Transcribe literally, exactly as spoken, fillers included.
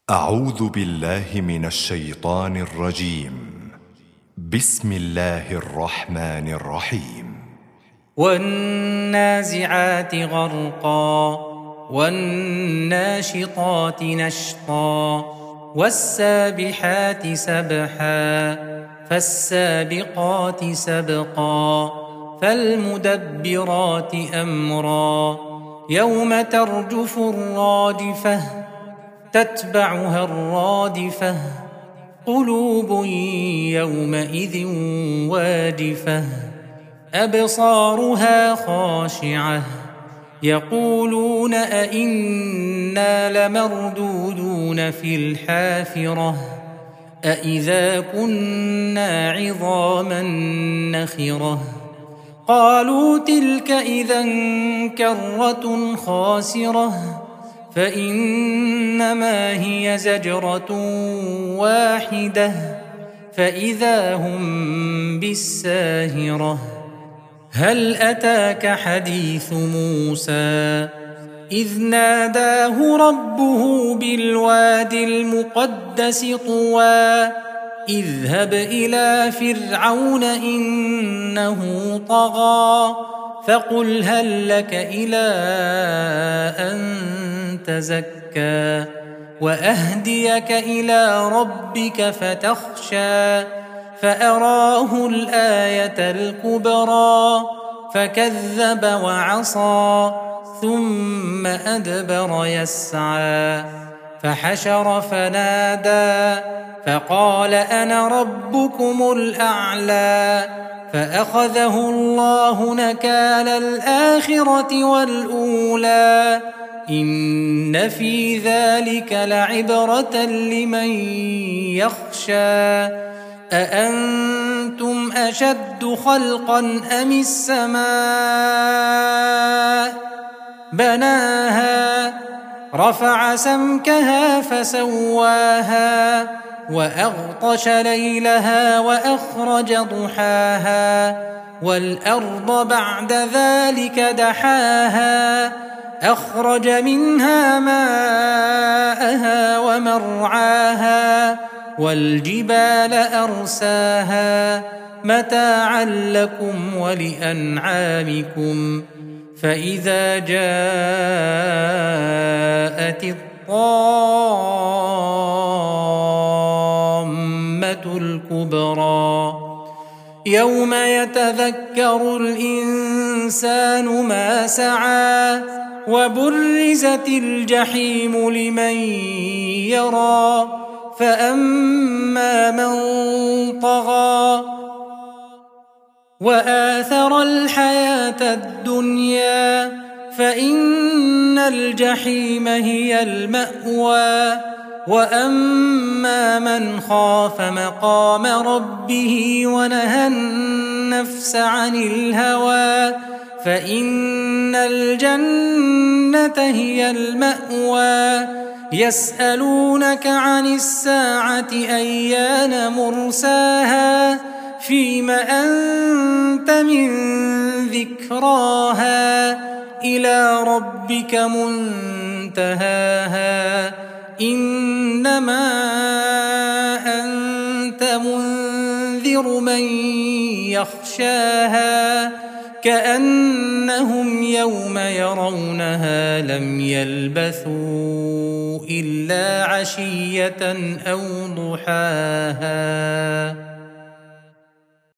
أعوذ بالله من الشيطان الرجيم. بسم الله الرحمن الرحيم. والنازعات غرقا والناشطات نشطا والسابحات سبحا فالسابقات سبقا فالمدبرات أمرا يوم ترجف الراجفة تتبعها الرادفة قلوب يومئذ واجفة أبصارها خاشعة يقولون أئنا لمردودون في الحافرة أئذا كنا عظاما نخرة قالوا تلك إذا كرة خاسرة فإنما هي زجرة واحدة فإذا هم بالساهرة هل أتاك حديث موسى إذ ناداه ربه بالواد المقدس طوى اذهب إلى فرعون إنه طغى فقل هل لك إلى أن تزكى وأهديك إلى ربك فتخشى فأراه الآية الكبرى فكذب وعصى ثم أدبر يسعى فحشر فنادى فقال أنا ربكم الأعلى فأخذه الله نكال الآخرة والأولى إن في ذلك لعبرة لمن يخشى أأنتم أشد خلقا أم السماء بناها رفع سمكها فسواها وأغطش ليلها وأخرج ضحاها والأرض بعد ذلك دحاها أخرج منها ماءها ومرعاها والجبال أرساها متاعا لكم ولأنعامكم فإذا جاءت الطامة الكبرى يوم يتذكر الإنسان ما سعى وبرزت الجحيم لمن يرى فأما من طغى وآثر الحياة الدنيا فإن الجحيم هي المأوى وأما من خاف مقام ربه ونهى النفس عن الهوى فإن الجنة هي المأوى يسألونك عن الساعة أيان مرساها فيم أنت من ذكراها إلى ربك منتهاها إنما أنت منذر من يخشاها كأنهم يوم يرونها لم يلبثوا إلا عشية أو ضحاها.